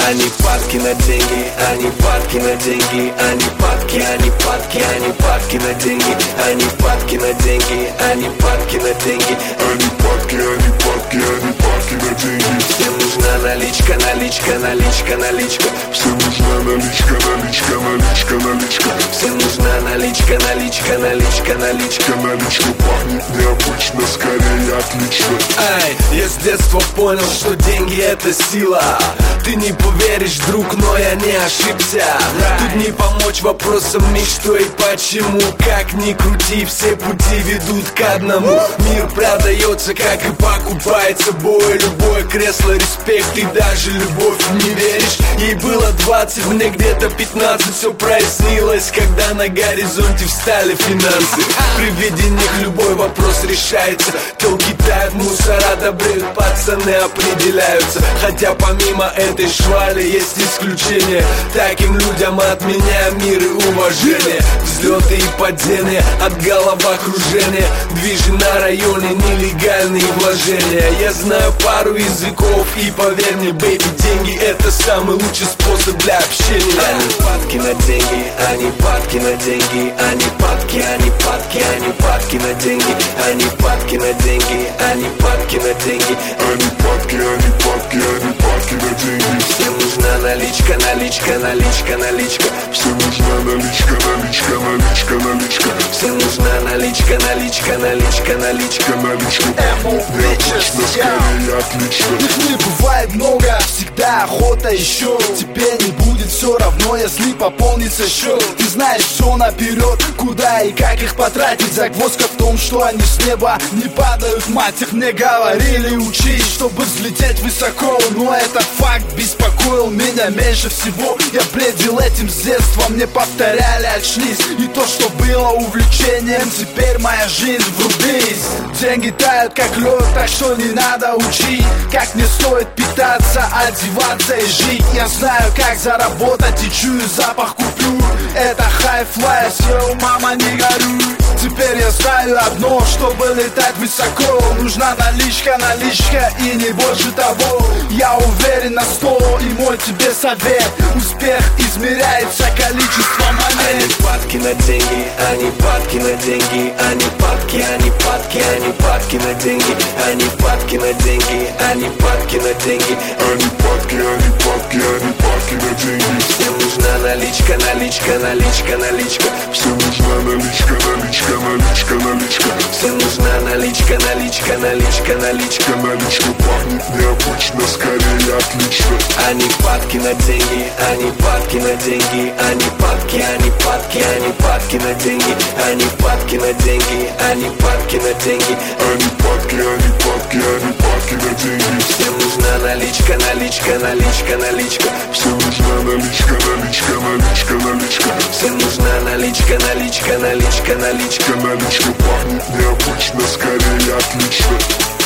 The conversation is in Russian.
Они падки на деньги, они падки на деньги, они падки, они падки, они падки на деньги, они падки на деньги, они падки на деньги, они падки, они падки, они падки на деньги. Всем нужна наличка, наличка, наличка, наличка. Всем нужна наличка, наличка, наличка, наличка. Всем нужна наличка, наличка, наличка, наличка. Наличка пахнет необычно, скорее отлично. Ай, я с детства понял, что деньги это сила. Ты не поверишь, друг, но я не ошибся. Тут не помочь вопросам что и почему. Как ни крути, все пути ведут к одному. Мир продается, как и покупается. Бой, любое кресло, респект и даже любовь. Не веришь? Ей было 20, мне где-то 15. Все прояснилось, когда на горизонте встали финансы. При виде них любой вопрос решается. Телки тают, мусора добреют, пацаны определяются. Хотя помимо этой швали есть исключения. Таким людям от меня мир и уважение. Взлеты и падения от головокружения. Движи на районе, нелегальные вложения. Я знаю пару языков и поверь мне, бэйби, деньги это самый лучший способ для общения. Они падки на деньги, они падки на деньги, они падки, они падки, они падки на деньги, они падки на деньги, они падки на деньги, они падки, они падки, они падки на деньги. Всем нужна наличка, наличка, наличка, наличка. Всем нужна наличка, наличка, наличка, наличка. Всем нужна наличка, наличка, наличка, наличка. Наличка пахнет необычно, скорее отлично. Их не бывает много, всегда охота еще. Тебе не будет все равно, если пополнится счет. Ты знаешь все наперед, куда и как их потратить. Загвоздка в том, что они с неба не падают. Мать их мне говорили, учись, чтобы взлететь высоко. Но этот факт беспокоил меня меньше всего. Я бредил этим с детства, мне повторяли, очнись. И то, что было увлечением, теперь моя жизнь, врубись. Деньги тают как лед, так что не надо учить, как не стоит питаться, одеваться и жить. Я знаю, как заработать и чую запах купюр. Это хай-флай, йоу, мама, не горюй. Теперь я знаю одно, чтобы летать высоко нужна наличка, наличка и не больше того. Я уверен на 100, и мой тебе совет: успех измеряется количеством монет. Они падки на деньги, они падки на деньги, они падки, они падки, они падки на деньги, они падки на деньги, они падки на деньги, они падки, они падки, они падки на деньги. Всем нужна наличка, наличка, наличка, наличка. Всем нужна наличка, наличка, наличка, наличка. Всем нужна наличка, наличка, наличка, наличка. Наличка пахнет необычно, скорее отлично. Они падки на деньги, они падки на деньги, они падки, они падки, они падки на деньги, они падки на деньги, они падки на деньги, они падки, они падки, они падки на деньги. Всем нужна наличка, наличка, наличка, наличка. Всем нужна наличка, наличка, наличка, наличка. Всем нужна наличка, наличка, наличка, наличка. Наличка пахнет необычно, скорее отлично.